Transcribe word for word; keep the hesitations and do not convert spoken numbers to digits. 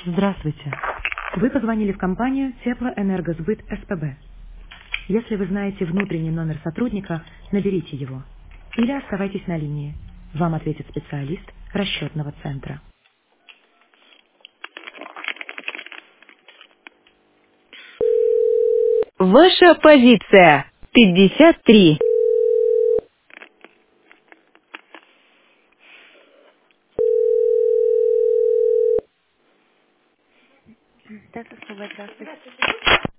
Здравствуйте. Вы позвонили в компанию Теплоэнергосбыт СПБ. Если вы знаете внутренний номер сотрудника, наберите его. Или оставайтесь на линии. Вам ответит специалист расчетного центра. Ваша позиция пятьдесят три. Да, СПБ, здравствуйте.